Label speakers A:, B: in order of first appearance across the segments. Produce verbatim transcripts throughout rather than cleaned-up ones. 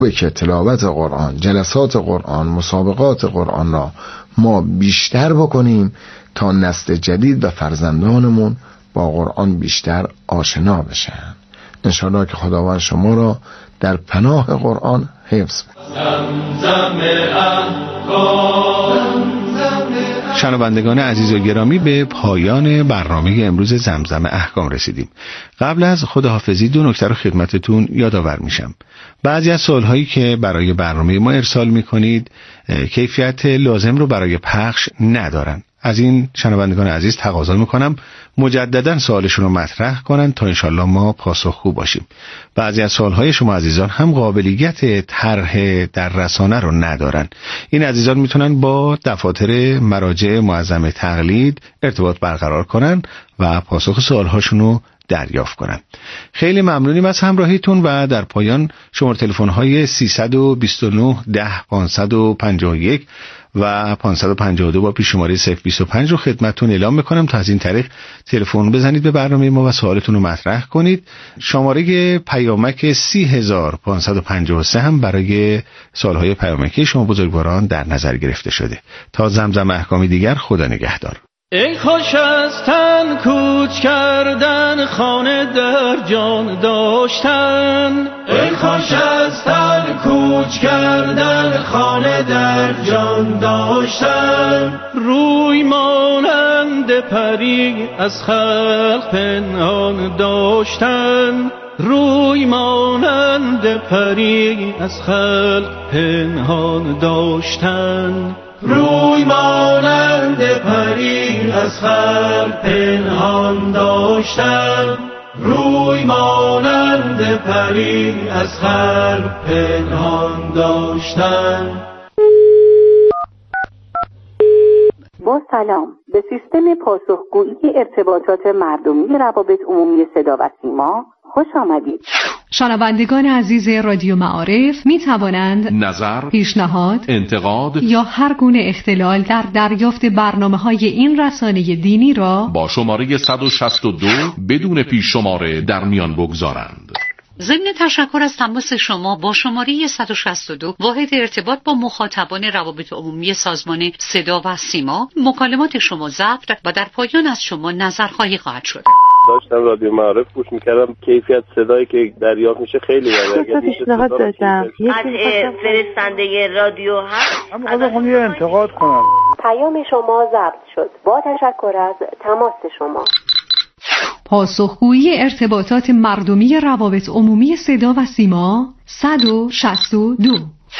A: که تلاوت قرآن، جلسات قرآن، مسابقات قرآن را ما بیشتر بکنیم تا نسل جدید و فرزندانمون با قرآن بیشتر آشنا بشن. انشاءالله که خداوند شما را در پناه قرآن حفظ
B: شنوندگان عزیز و گرامی، به پایان برنامه امروز زمزم احکام رسیدیم. قبل از خداحافظی دو نکته رو خدمتتون یادآور میشم. بعضی از سوالهایی که برای برنامه ما ارسال میکنید کیفیت لازم رو برای پخش ندارن. از این شنوندگان عزیز تقاضا میکنم مجددا سوالشون رو مطرح کنن تا انشالله ما پاسخگو باشیم. بعضی از سوالهای شما عزیزان هم قابلیت طرح در رسانه رو ندارن. این عزیزان میتونن با دفاتر مراجع معظم تقلید ارتباط برقرار کنن و پاسخ سوالهاشون رو دریافت کنن. خیلی ممنونیم از همراهیتون و در پایان شماره تلفن های سیصد و بیست و نه ده پانصد و پنجاه و یک و پانصد و پنجاه و دو با پیش شماره صفر بیست و پنج رو خدمتتون اعلام میکنم تا از این طریق تلفن بزنید به برنامه ما و سوالتون رو مطرح کنید. شماره پیامک سی هزار پانصد و پنجاه و سه هم برای سوالهای پیامکی شما بزرگواران در نظر گرفته شده. تا زمزم احکامی دیگر، خدا نگهدار.
C: ای خوش از تن کوچ کردن، خانه در جان داشتن. ای خوش از تن کوچ کردن، خانه در جان داشتن. روی مانند پری از خلق پنهان داشتن. روی مانند پری از خلق پنهان داشتن. روی مانند پری از خلق پنهان داشتن. روی مانند پری از خلق پنهان داشتن.
D: با سلام، به سیستم پاسخگویی ارتباطات مردمی روابط عمومی صدا و سیما خوش آمدید.
E: شنوندگان عزیز رادیو معارف می توانند
F: نظر،
E: پیشنهاد،
F: انتقاد
E: یا هر گونه اختلال در دریافت برنامه‌های این رسانه دینی را
F: با شماره صد و شصت و دو بدون پیش شماره در میان بگذارند.
G: ضمن تشکر از تماس شما با شماره صد و شصت و دو واحد ارتباط با مخاطبان روابط عمومی سازمان صدا و سیما، مکالمات شما ضبط و در پایان از شما نظرخواهی خواهد شد.
H: داشتم رادیو معارف گوش میکردم، کیفیت صدایی که دریافت میشه خیلی بده.
I: اگه پیشنهاد داشتم
J: از فرستنده رادیو هست،
I: اما خواهم یه انتقاد کنم.
D: پیام شما ضبط شد. با تشکر از تماس شما.
E: پاسخگویی ارتباطات مردمی روابط عمومی صدا و سیما صد و شصت و دو.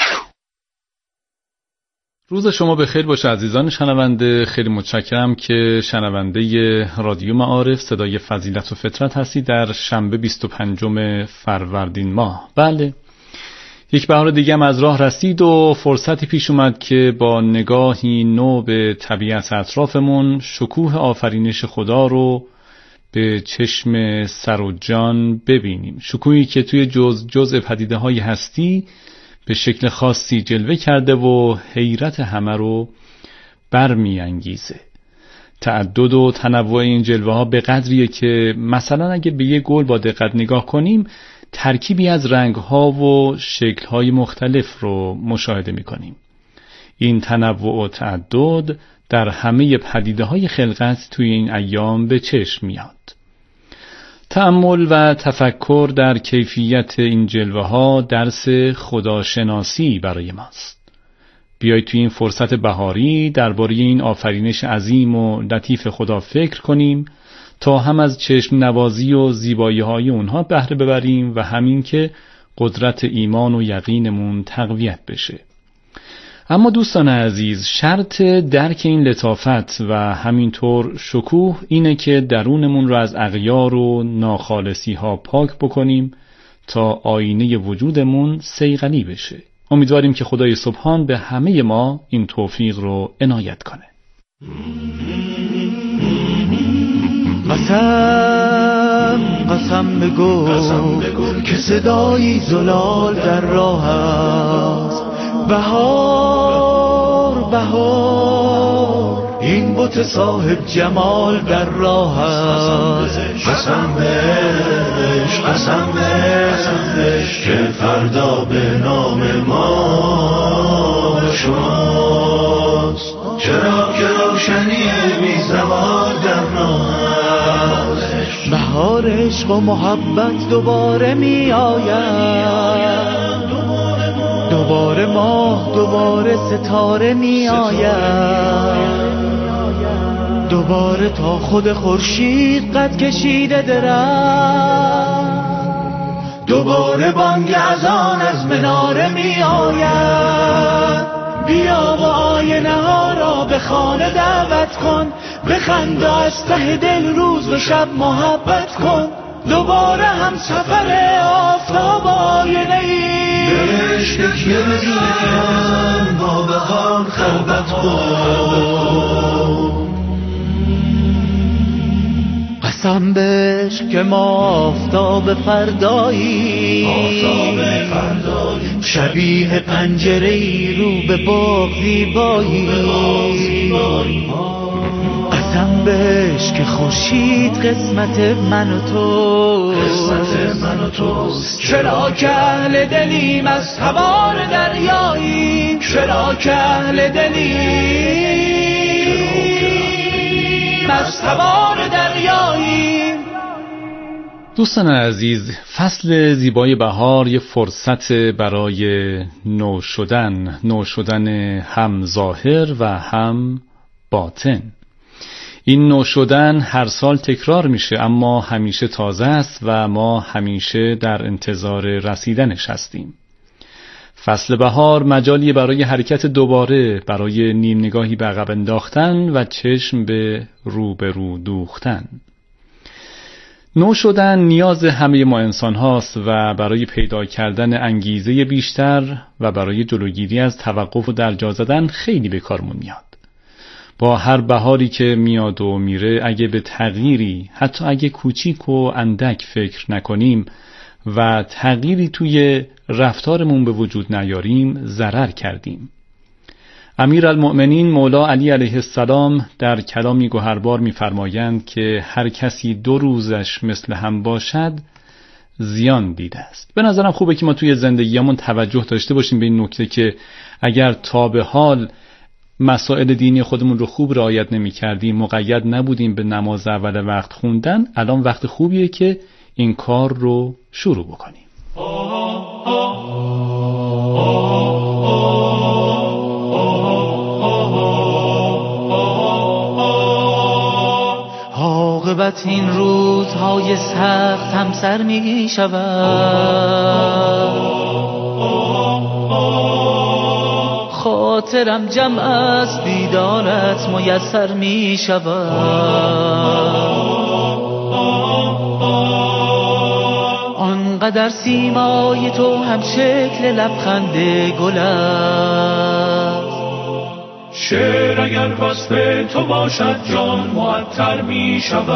K: روز شما بخیر باشه عزیزان شنونده. خیلی متشکرم که شنونده رادیو معارف صدای فضیلت و فطرت هستی در شنبه بیست و پنجم فروردین ماه. بله، یک بهار دیگه هم از راه رسید و فرصتی پیش اومد که با نگاهی نو به طبیعت اطرافمون شکوه آفرینش خدا رو به چشم سر و جان ببینیم. شکوهی که توی جز جزء پدیده های هستی به شکل خاصی جلوه کرده و حیرت همه رو برمی انگیزه. تعدد و تنوع این جلوه ها به قدریه که مثلا اگه به یه گل با دقت نگاه کنیم ترکیبی از رنگ ها و شکل های مختلف رو مشاهده می کنیم. این تنوع و تعدد در همه پدیده های خلقت توی این ایام به چشم میاد. تأمل و تفکر در کیفیت این جلوه ها درس خداشناسی برای ماست. بیایید توی این فرصت بهاری درباره این آفرینش عظیم و لطیف خدا فکر کنیم تا هم از چشم نوازی و زیبایی های اونها بهره ببریم و همین که قدرت ایمان و یقینمون تقویت بشه. اما دوستان عزیز، شرط درک این لطافت و همینطور شکوه اینه که درونمون رو از اغیار و ناخالصی ها پاک بکنیم تا آینه وجودمون صیقلی بشه. امیدواریم که خدای سبحان به همه ما این توفیق رو عنایت کنه.
C: قسم قسم بگو, قسم بگو که صدایی زلال در راه است. بهار بهار این بت صاحب جمال در راه است.
L: قسم بهش قسم بهش که فردا به نام ما شماست. چرا که روشنی بی زوال در نامش.
C: بهار عشق و محبت دوباره می آید، دوباره ماه دوباره ستاره می آید، دوباره تا خود خورشید قد کشیده درخت، دوباره بانگ اذان از مناره می آید. بیا و آینه ها را به خانه دعوت کن، بخند و از ته دل روز و شب محبت کن. دوباره هم سفر آفتاب آینه ای
L: بهش تکیه بزن با بهار خلوت کن.
C: قسم بهش که ما آفتاب فردایی، شبیه پنجره‌ای رو به باغ زیبایی. قسم بهش که خورشید قسمت من و تو،
L: قسمت من و توست.
C: چرا که اهل دلیم از تبار دریاییم، چرا که اهل دلیم از تبار دریاییم.
K: دوستان عزیز، فصل زیبای بهار یه فرصت برای نو شدن، نو شدن هم ظاهر و هم باطن. این نو شدن هر سال تکرار میشه، اما همیشه تازه است و ما همیشه در انتظار رسیدنش هستیم. فصل بهار مجالی برای حرکت دوباره، برای نیم نگاهی به عقب انداختن و چشم به رو به رو دوختن. نو شدن نیاز همه ما انسان هاست و برای پیدا کردن انگیزه بیشتر و برای جلوگیری از توقف و درجا زدن خیلی به کارمون میاد. با هر بهاری که میاد و میره، اگه به تغییری حتی اگه کوچیک و اندک فکر نکنیم و تغییری توی رفتارمون به وجود نیاریم، ضرر کردیم. امیرالمؤمنین مولا علی علیه السلام در کلامی گوهربار می‌فرمایند که هر کسی دو روزش مثل هم باشد زیان دیده است. به نظرم خوبه که ما توی زندگیمون توجه داشته باشیم به این نکته که اگر تا به حال مسائل دینی خودمون رو خوب رعایت نمی‌کردیم، مقید نبودیم به نماز اول وقت خوندن، الان وقت خوبیه که این کار رو شروع بکنیم.
C: عاقبت این روزهای سخت هم سر می شود، خاطرم جمع است دیدارت میسر می شود. آنقدر سیمای تو هم شکل لبخند گل است،
L: شعر اگر وصف تو باشد جان معطر می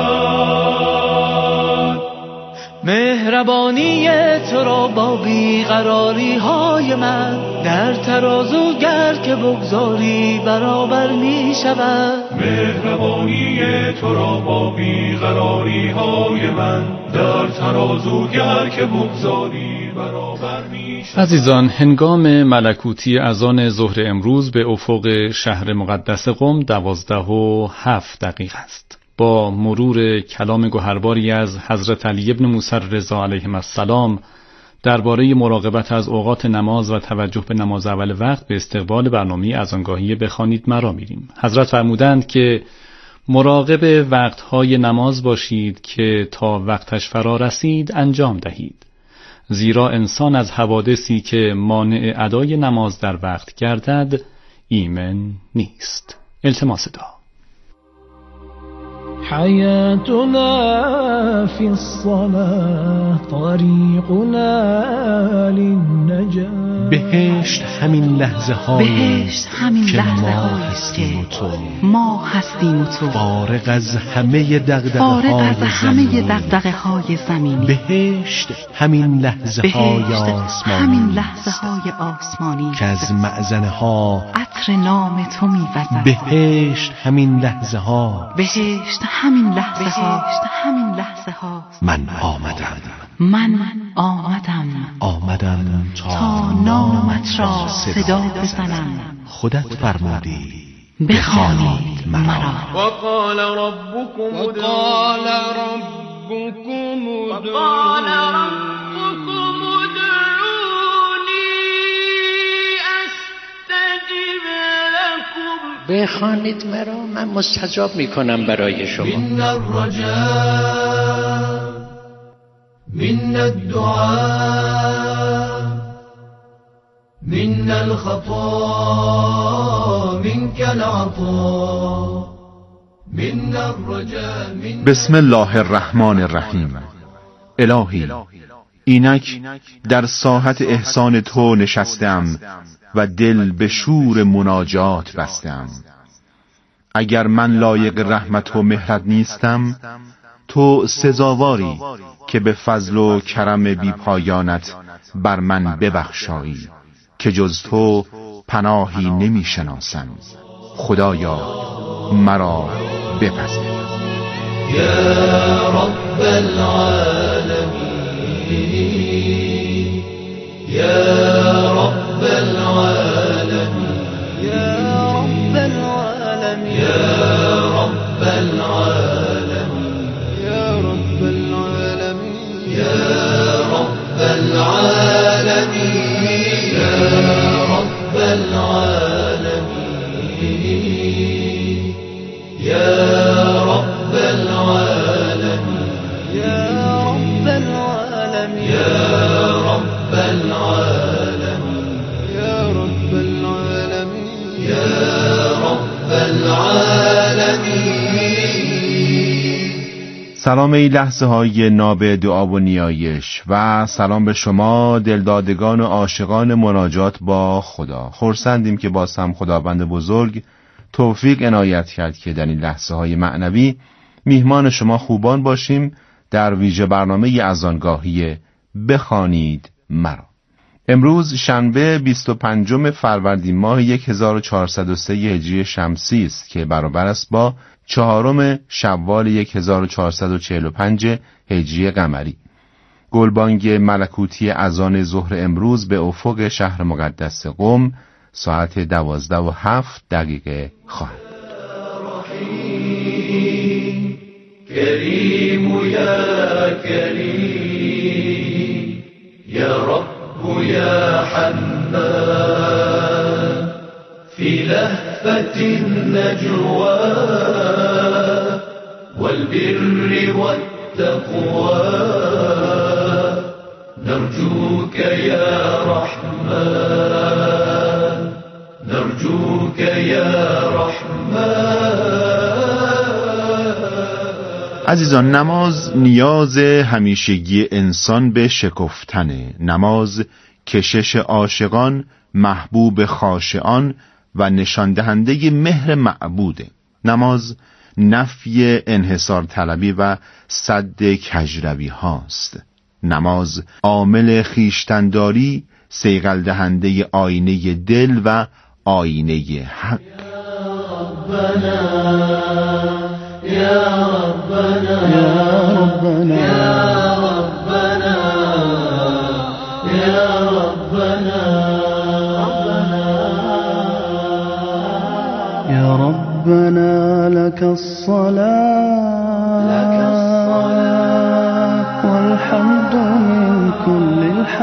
L: شود.
C: مهربانی تو را با بیقراری های من در ترازو گر که بگذاری برابر می شود.
L: مهربانی تو را با بیقراری های من در ترازو گر که بگذاری برابر می شود.
K: عزیزان، هنگام ملکوتی اذان ظهر امروز به افق شهر مقدس قم دوازده و هفت دقیقه است. با مرور کلام گوهرباری از حضرت علی ابن موسی رضا علیه السلام درباره مراقبت از اوقات نماز و توجه به نماز اول وقت به استقبال برنامه اذانگاهی بخوانید مرا میریم. حضرت فرمودند که مراقب وقتهای نماز باشید که تا وقتش فرا رسید انجام دهید، زیرا انسان از حوادثی که مانع ادای نماز در وقت گردد ایمن نیست. التماس دعا.
M: حياتنا في الصلاة طريقنا للنجاة.
B: بهشت همین لحظه هایی
E: بهشت همین
B: که
E: لحظه
B: ما
E: هایی
B: هستیم و تو
E: ما هستیم و تو
B: فارغ از همه دغدغه
E: فارغ
B: های
E: از همه دغدغه های زمینی.
B: بهشت همین لحظه های
E: بهشت
B: آسمانی
E: همین لحظه های آسمانی
B: که از معزنه ها
E: عطر فخر نام تو می‌وزد.
B: بهشت همین لحظه ها،
E: بهشت همین لحظه ها، بهشت همین لحظه ها.
B: من آمدم،
E: من آمدم،
B: آمدم
E: تا نامت را صدا بزنم.
B: خودت فرمودی
E: بخوانید مرا.
C: وقال ربكم
M: وقال ربكم
C: وقال ربكم ادعوني استجب لكم.
N: بخوانید مرا، من مستجاب میکنم برای شما.
C: من الرجاء من الدعاء من الخطا منك العطاء من الرجاء من.
O: بسم الله الرحمن الرحیم. الهی، اینک در ساحت احسان تو نشستم و دل به شور مناجات بستم. اگر من لایق رحمت و مهرت نیستم، تو سزاواری که به فضل و کرم بی پایانت بر من ببخشایی که جز تو پناهی نمی شناسم. خدایا مرا بپذیر.
C: یا رب العالمین، یا رب العالمین، یا رب العالمین، یا رب العالمین، یا رب العالمین، یا رب العالمین، یا رب العالمین، یا رب العالمین، یا رب العالمین، یا رب العالمین، یا رب العالمین، یا رب العالمین.
O: سلام ای لحظه های ناب دعا و نیایش و سلام به شما دلدادگان و عاشقان مناجات با خدا. خرسندیم که باز هم خداوند بزرگ توفیق عنایت کرد که در این لحظه های معنوی میهمان شما خوبان باشیم در ویژه برنامه اذانگاهی بخوانید مرا. امروز شنبه بیست و پنجم فروردین ماه هزار و چهارصد و سه هجری شمسی است که برابر است با چهارم شوال هزار و چهارصد و چهل و پنج هجری قمری. گلبانگ ملکوتی اذان ظهر امروز به افق شهر مقدس قم ساعت دوازده و هفت دقیقه خواهد.
C: کریم یا کریم، یا رب یا حنان، فی لهفة النجوى والبر والتقوى، نرجوك يا رحمن، نرجوك يا رحمن.
O: عزیزان، نماز نیاز همیشگی انسان به شکفتنه. نماز کشش عاشقان، محبوب خاشعان و نشان دهنده مهر معبوده. نماز نفی انحصار طلبی و سد کجروی هاست. نماز عامل خیشتنداری، صیقل دهنده آینه دل و آینه حق.
C: یا ربنا یا ربنا یا ربنا
M: یا ربنا لك الصلاة لك الصلاة والحمد من كل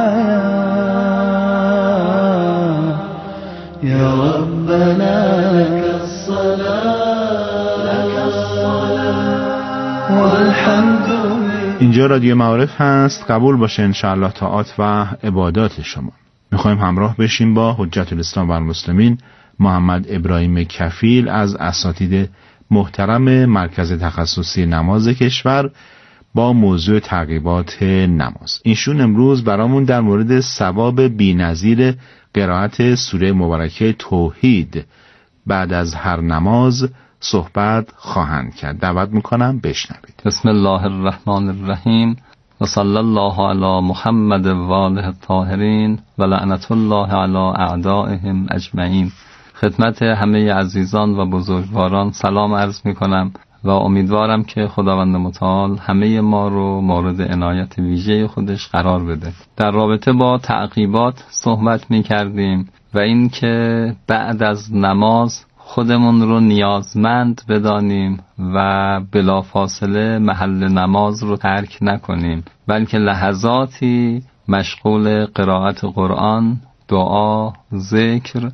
M: الحياة.
C: یا ربنا لك الصلاة لك الصلاة والحمد.
O: اینجا رادیو معارف هست. قبول باشه انشاءالله طاعات و عبادات شما. میخوایم همراه بشیم با حجت الاسلام و المسلمین محمد ابراهیم کفیل از اساتید محترم مرکز تخصصی نماز کشور با موضوع تعقیبات نماز. ایشون امروز برامون در مورد ثواب بی‌نظیر قرائت سوره مبارکه توحید بعد از هر نماز صحبت خواهند کرد. دعوت میکنم بشنوید.
P: بسم الله الرحمن الرحیم و صلی الله علی محمد و آله الطاهرین و لعنت الله علی اعدائهم اجمعین. خدمت همه عزیزان و بزرگواران سلام عرض می کنم و امیدوارم که خداوند متعال همه ما رو مورد عنایت ویژه خودش قرار بده. در رابطه با تعقیبات صحبت می کردیم و این که بعد از نماز خودمون رو نیازمند بدانیم و بلافاصله محل نماز رو ترک نکنیم، بلکه لحظاتی مشغول قرائت قرآن، دعا، ذکر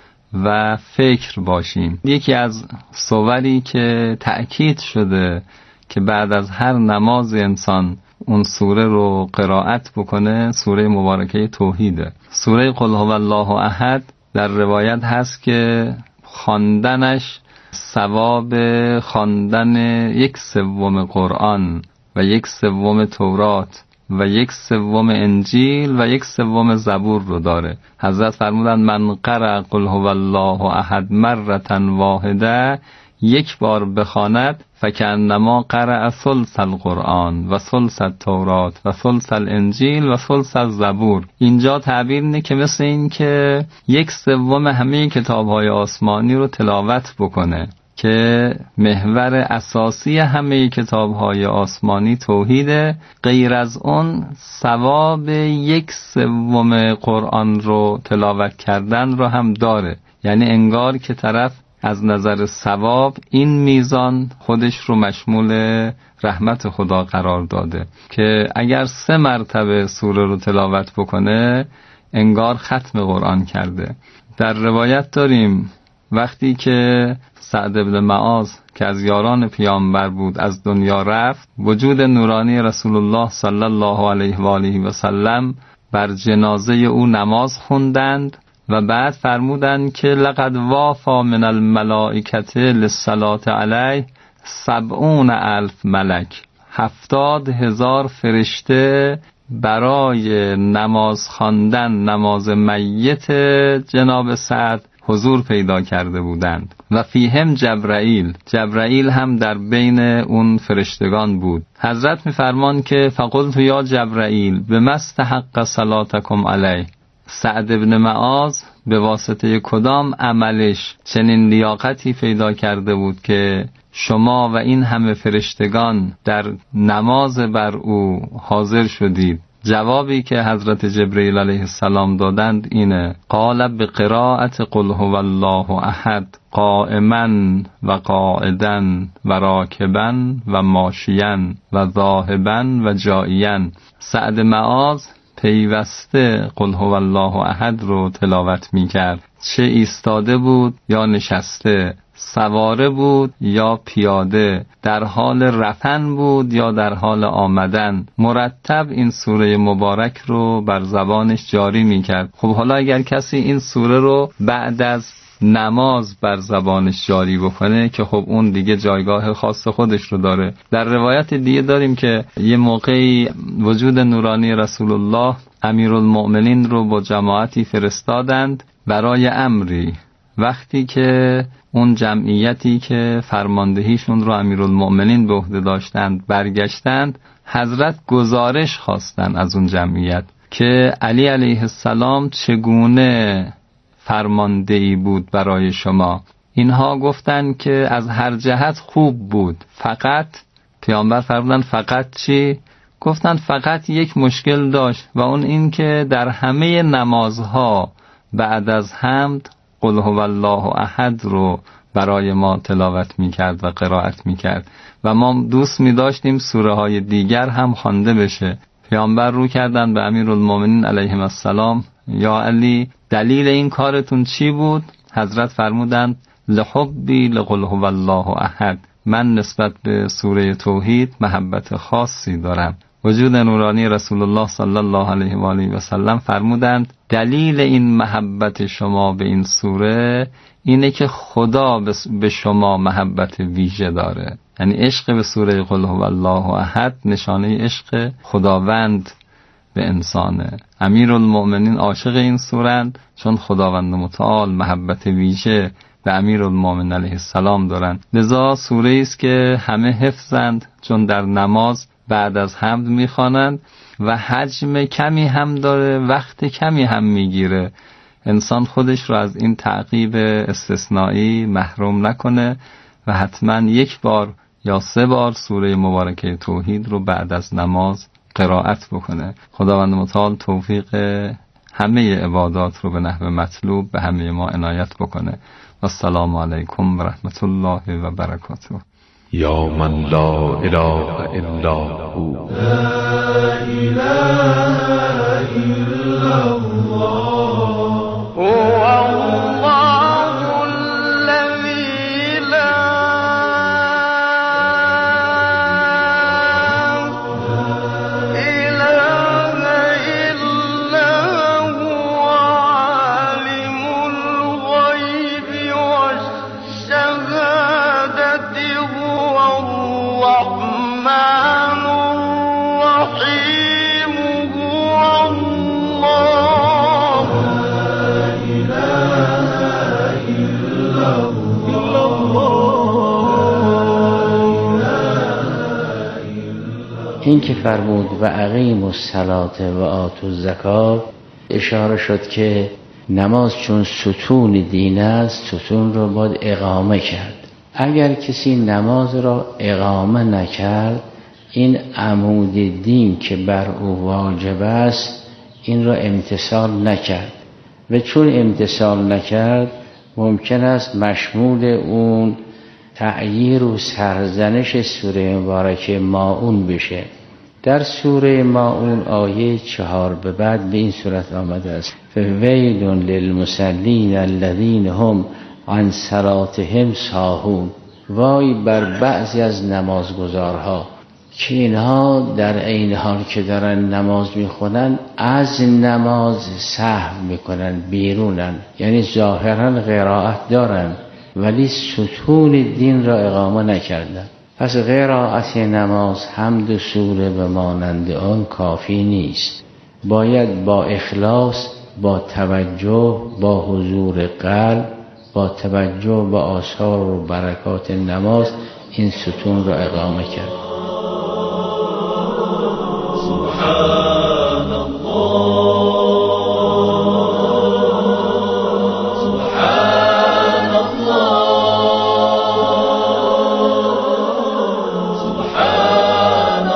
P: و فکر باشیم. یکی از صوری که تأکید شده که بعد از هر نماز انسان اون سوره رو قرائت بکنه سوره مبارکه توحیده. سوره قل هو الله احد در روایت هست که خواندنش ثواب خواندن یک سوم قرآن و یک سوم تورات و یک سوم انجیل و یک سوم زبور رو داره. حضرت فرمودند من قرأ قل هو الله احد مرة واحده، یک بار بخواند فکأنما قرأ ثلث القرآن و ثلث التورات و ثلث الانجیل و ثلث الزبور. اینجا تعبیر اینه که مثل این که یک سوم همه کتاب‌های آسمانی رو تلاوت بکنه که محور اساسی همه کتاب‌های آسمانی توحیده. غیر از اون ثواب یک سوم قرآن رو تلاوت کردن رو هم داره. یعنی انگار که طرف از نظر ثواب این میزان خودش رو مشمول رحمت خدا قرار داده که اگر سه مرتبه سوره رو تلاوت بکنه انگار ختم قرآن کرده. در روایت داریم وقتی که سعد بن معاذ که از یاران پیامبر بود از دنیا رفت، وجود نورانی رسول الله صلی الله علیه و آله و سلم بر جنازه او نماز خوندند و بعد فرمودند که لقد وافا من الملائکه للصلاة علیه سبعون الف ملک، هفتاد هزار فرشته برای نماز خواندن نماز میت جناب سعد حضور پیدا کرده بودند و فیهم جبرائیل، جبرائیل هم در بین اون فرشتگان بود. حضرت میفرمان که فقلت یا جبرائیل بما استحق صلاتکم علیه، سعد بن معاذ به واسطه کدام عملش چنین لیاقتی پیدا کرده بود که شما و این همه فرشتگان در نماز بر او حاضر شدید؟ جوابی که حضرت جبرئیل علیه السلام دادند اینه قال بقراءت قل هو الله احد قائما و قاعدا و راکبا و ماشیا و ذاهبا و جائیا. سعد معاذ پیوسته قل هو الله احد رو تلاوت میکرد، چه ایستاده بود یا نشسته، سواره بود یا پیاده، در حال رفتن بود یا در حال آمدن، مرتب این سوره مبارک رو بر زبانش جاری میکرد. خب حالا اگر کسی این سوره رو بعد از نماز بر زبانش جاری بکنه که خب اون دیگه جایگاه خاص خودش رو داره. در روایت دیگه داریم که یه موقعی وجود نورانی رسول الله امیرالمؤمنین رو با جماعتی فرستادند برای امری. وقتی که اون جمعیتی که فرماندهیشون رو امیرالمؤمنین به عهده داشتند برگشتند، حضرت گزارش خواستند از اون جمعیت که علی علیه السلام چگونه فرماندهی بود برای شما. اینها گفتند که از هر جهت خوب بود، فقط پیامبر فرمودند فقط چی؟ گفتند فقط یک مشکل داشت و اون این که در همه نمازها بعد از حمد قل هو الله احد رو برای ما تلاوت میکرد و قرائت میکرد و ما دوست میداشتیم سوره های دیگر هم خوانده بشه. پیامبر رو کردن به امیرالمومنین علیهم السلام یا علی دلیل این کارتون چی بود؟ حضرت فرمودند لحبی لقل هو الله احد، من نسبت به سوره توحید محبت خاصی دارم. وجود نورانی رسول الله صلی الله علیه و آله و سلم فرمودند دلیل این محبت شما به این سوره اینه که خدا به شما محبت ویژه داره. یعنی عشق به سوره قل هو الله احد نشانه عشق خداوند به انسانه. امیرالمؤمنین عاشق این سورند چون خداوند متعال محبت ویژه به امیرالمؤمنین علیه السلام دارند. لذا سوره است که همه حفظند چون در نماز بعد از حمد میخوانند و حجم کمی هم داره، وقت کمی هم میگیره. انسان خودش رو از این تعقیب استثنایی محروم نکنه و حتما یک بار یا سه بار سوره مبارکه توحید رو بعد از نماز قرائت بکنه. خداوند متعال توفیق همه عبادات رو به نحو مطلوب به همه ما عنایت بکنه. و السلام علیکم و رحمت الله و برکاته.
Q: یا من لا اله الا هو،
C: لا اله الا الله، هو الله الذی لا اله الا هو، عالم الغیب والشهادة، هو الرحمن الرحیم، هو الله، لا اله الا الله.
R: این که فرمود و اقیم الصلاة و آتوا الزکات، اشاره شد که نماز چون ستون دین است، ستون رو باید اقامه کرد. اگر کسی نماز را اقامه نکرد، این عمود دین که بر او واجب است این را امتثال نکرد و چون امتثال نکرد ممکن است مشمول اون تغییر و سرزنش سوره مبارکه ماعون بشه. در سوره ماعون آیه چهار به بعد به این صورت آمده است: فویل للمصلین الذین هم عن صلاتهم ساهون. وای بر بعضی از نمازگزارها که اینها در عین حال که دارن نماز میخونن از نماز سهو میکنن، بیرونن، یعنی ظاهرا قرائت دارن ولی ستون دین را اقامه نکردن. پس قرائت نماز حمد و سوره به مانند آن کافی نیست، باید با اخلاص، با توجه، با حضور قلب، با توجه به آثار و برکات نماز این ستون را اقامه کرد.
C: سبحان الله، سبحان الله، سبحان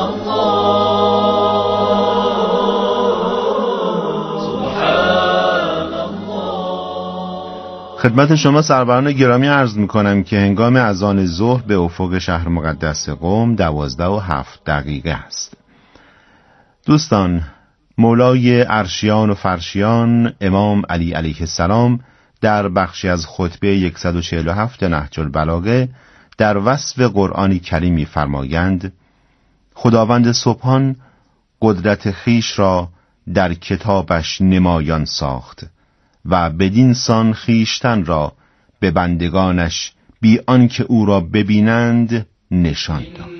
C: الله، سبحان الله.
O: خدمت شما سروران گرامی عرض میکنم که هنگام اذان ظهر به افق شهر مقدس قم دوازده و هفت دقیقه است. دوستان، مولای عرشیان و فرشیان امام علی علیه السلام در بخشی از خطبه صد و چهل و هفت نهج البلاغه در وصف قرآنی کریمی فرمایند: خداوند سبحان قدرت خیش را در کتابش نمایان ساخت و بدین سان خیشتن را به بندگانش بی آنکه او را ببینند نشان داد.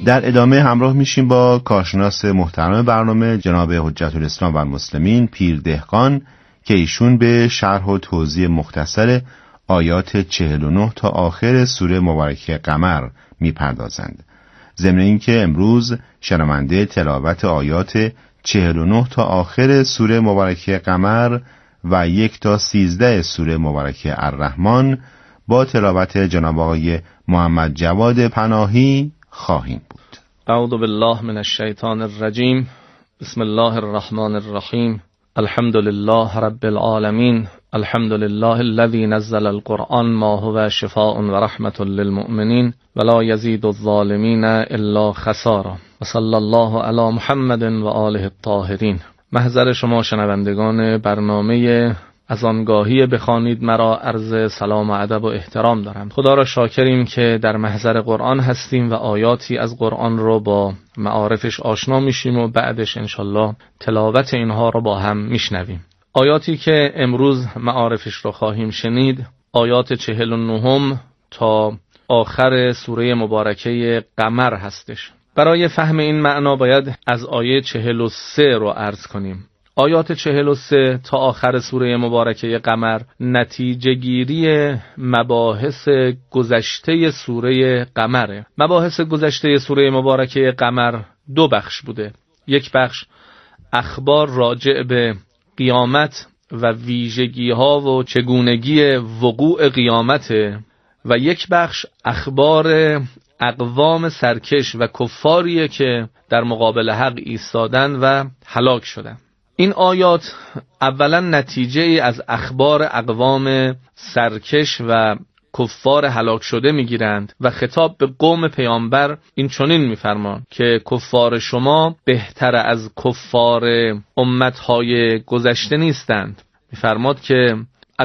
O: در ادامه همراه میشیم با کارشناس محترم برنامه جناب حجت الاسلام و المسلمین پیر دهقان که ایشون به شرح و توضیح مختصر آیات چهل و نه تا آخر سوره مبارکه قمر میپردازند. ضمن اینکه امروز شنونده تلاوت آیات چهل و نه تا آخر سوره مبارکه قمر و یک تا سیزده سوره مبارکه الرحمن با تلاوت جناب آقای محمد جواد پناهی خواهیم بود.
S: اعوذ بالله من الشیطان الرجیم. بسم الله الرحمن الرحیم. الحمد لله رب العالمین. الحمد لله الذي نزل القرآن ما هو شفاء و رحمة للمؤمنین ولا يزيد الظالمین الا خسارا و صلی الله علی محمد و آله الطاهرین. محضر شما شنوندگان برنامه از آنگاهی بخوانید مرا عرض سلام و ادب و احترام دارم. خدا را شاکریم که در محضر قرآن هستیم و آیاتی از قرآن رو با معارفش آشنا میشیم و بعدش انشالله تلاوت اینها رو با هم میشنویم. آیاتی که امروز معارفش رو خواهیم شنید آیات چهل و نهم تا آخر سوره مبارکه قمر هستش. برای فهم این معنا باید از آیه چهل و سه رو عرض کنیم. آیات چهل و سه تا آخر سوره مبارکه قمر نتیجه گیری مباحث گذشته سوره قمره. مباحث گذشته سوره مبارکه قمر دو بخش بوده. یک بخش اخبار راجع به قیامت و ویژگی ها و چگونگی وقوع قیامت و یک بخش اخبار اقوام سرکش و کفاریه که در مقابل حق ایستادن و هلاک شدن. این آیات اولا نتیجه ای از اخبار اقوام سرکش و کفار هلاک شده میگیرند و خطاب به قوم پیامبر این چنین میفرمان که کفار شما بهتر از کفار امتهای گذشته نیستند. میفرماد که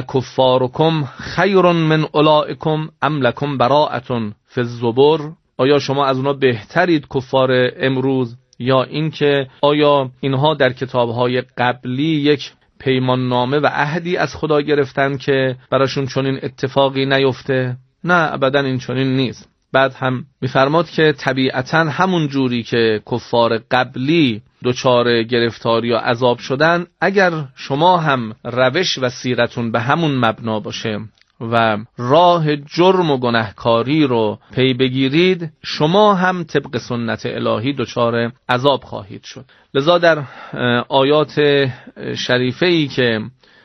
S: اکفارکم خیر من اولئکم ام لکم براءة فی الزبر. آیا شما از اونا بهترید کفار امروز یا اینکه آیا اینها در کتابهای قبلی یک پیمان نامه و عهدی از خدا گرفتن که براشون چنین اتفاقی نیفته؟ نه ابدا این چنین نیست. بعد هم میفرماد که طبیعتا همون جوری که کفار قبلی دچار گرفتاری و عذاب شدن، اگر شما هم روش و سیرتون به همون مبنا باشه و راه جرم و گناهکاری رو پی بگیرید، شما هم طبق سنت الهی دچار عذاب خواهید شد. لذا در آیات شریفه‌ای که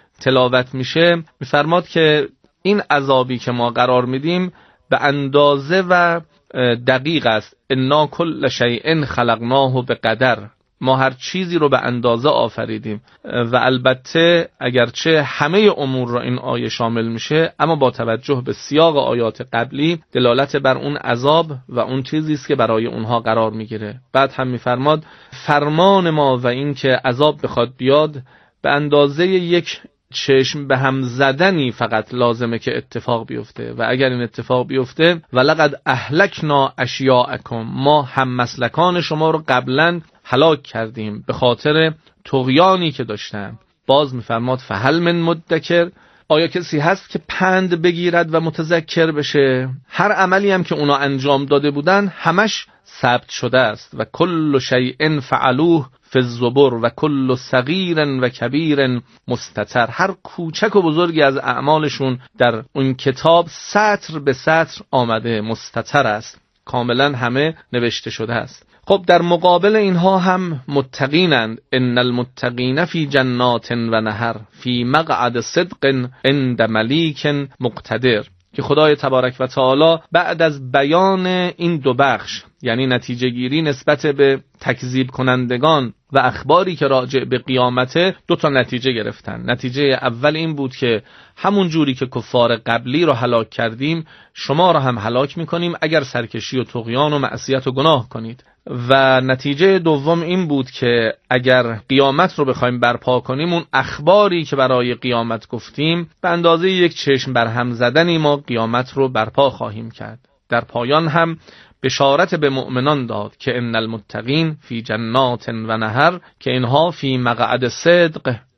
S: تلاوت میشه میفرماد که این عذابی که ما قرار میدیم به اندازه و دقیق است. انا کل شیء خلقناه بقدر. ما هر چیزی رو به اندازه آفریدیم و البته اگرچه همه امور را این آیه شامل میشه، اما با توجه به سیاق آیات قبلی دلالت بر اون عذاب و اون چیزی است که برای اونها قرار میگیره. بعد هم میفرماد فرمان ما و این که عذاب بخواد بیاد به اندازه یک چشم به هم زدنی فقط لازمه که اتفاق بیفته و اگر این اتفاق بیفته ولقد اهلکنا اشیاءکم، ما هم مسلکان شما رو قبلا هلاک کردیم به خاطر طغیانی که داشتن. باز میفرماد فهل من مدکر، آیا کسی هست که پند بگیرد و متذکر بشه؟ هر عملی هم که اونا انجام داده بودن همش ثبت شده است و کل شیء فعلوه فی الزبر و کل صغیر و کبیر مستتر. هر کوچک و بزرگی از اعمالشون در اون کتاب سطر به سطر آمده، مستتر است، کاملا همه نوشته شده است. خب در مقابل اینها هم متقینند. ان المتقین فی جنات و نهر فی مقعد صدق عند ملیک مقتدر، که خدای تبارک و تعالی بعد از بیان این دو بخش، یعنی نتیجه گیری نسبت به تکذیب کنندگان و اخباری که راجع به قیامته، دو تا نتیجه گرفتن. نتیجه اول این بود که همون جوری که کفار قبلی رو هلاک کردیم شما رو هم هلاک میکنیم اگر سرکشی و طغیان و معصیت و گناه کنید. و نتیجه دوم این بود که اگر قیامت رو بخوایم برپا کنیم، اون اخباری که برای قیامت گفتیم به اندازه یک چشم برهم زدنی ما قیامت رو برپا خواهیم کرد. در پایان هم بشارت به مؤمنان داد که ان المتقین فی جنات و نهر، که اینها فی مقعد صدق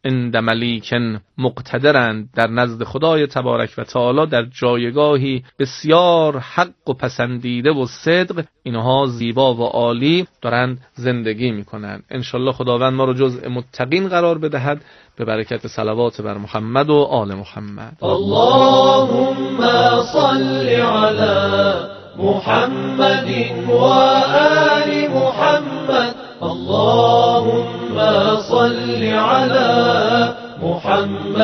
S: عند ملیک مقتدرند، در نزد خدای تبارک و تعالی در جایگاهی بسیار حق و پسندیده و صدق، اینها زیبا و عالی دارند زندگی میکنند. انشالله خداوند ما رو جزء متقین قرار بدهد به برکت صلوات بر محمد و آل محمد.
C: اللهم صل علی محمد و آل محمد. اللهم صل علی محمد